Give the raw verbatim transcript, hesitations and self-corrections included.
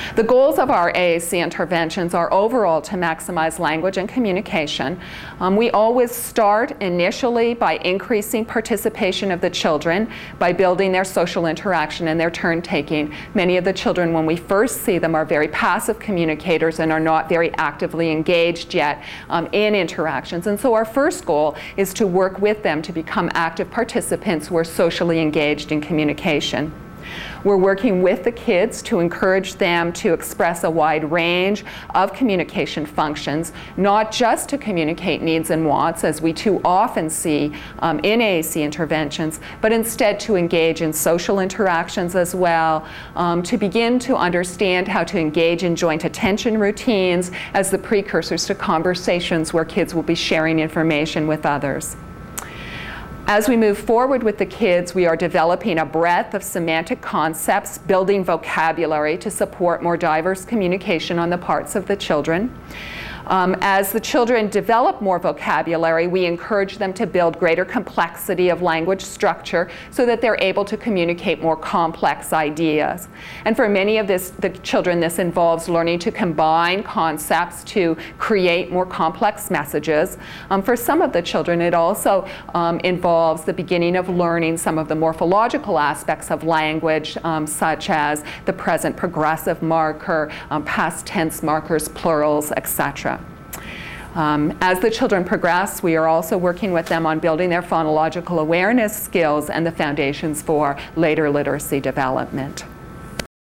The goals of our A A C interventions are overall to maximize language and communication. Um, we always start initially by increasing participation of the children, by building their social interaction and their turn-taking. Many of the children, when we first see them, are very passive communicators and are not very actively engaged yet um, in interactions. And so our first goal is to work with them to become active participants who are socially engaged in communication. We're working with the kids to encourage them to express a wide range of communication functions, not just to communicate needs and wants, as we too often see um, in A A C interventions, but instead to engage in social interactions as well, um, to begin to understand how to engage in joint attention routines as the precursors to conversations where kids will be sharing information with others. As we move forward with the kids, we are developing a breadth of semantic concepts, building vocabulary to support more diverse communication on the parts of the children. Um, as the children develop more vocabulary, we encourage them to build greater complexity of language structure so that they're able to communicate more complex ideas. And for many of this, the children, this involves learning to combine concepts to create more complex messages. Um, for some of the children, it also um, involves the beginning of learning some of the morphological aspects of language, um, such as the present progressive marker, um, past tense markers, plurals, et cetera. Um, as the children progress, we are also working with them on building their phonological awareness skills and the foundations for later literacy development.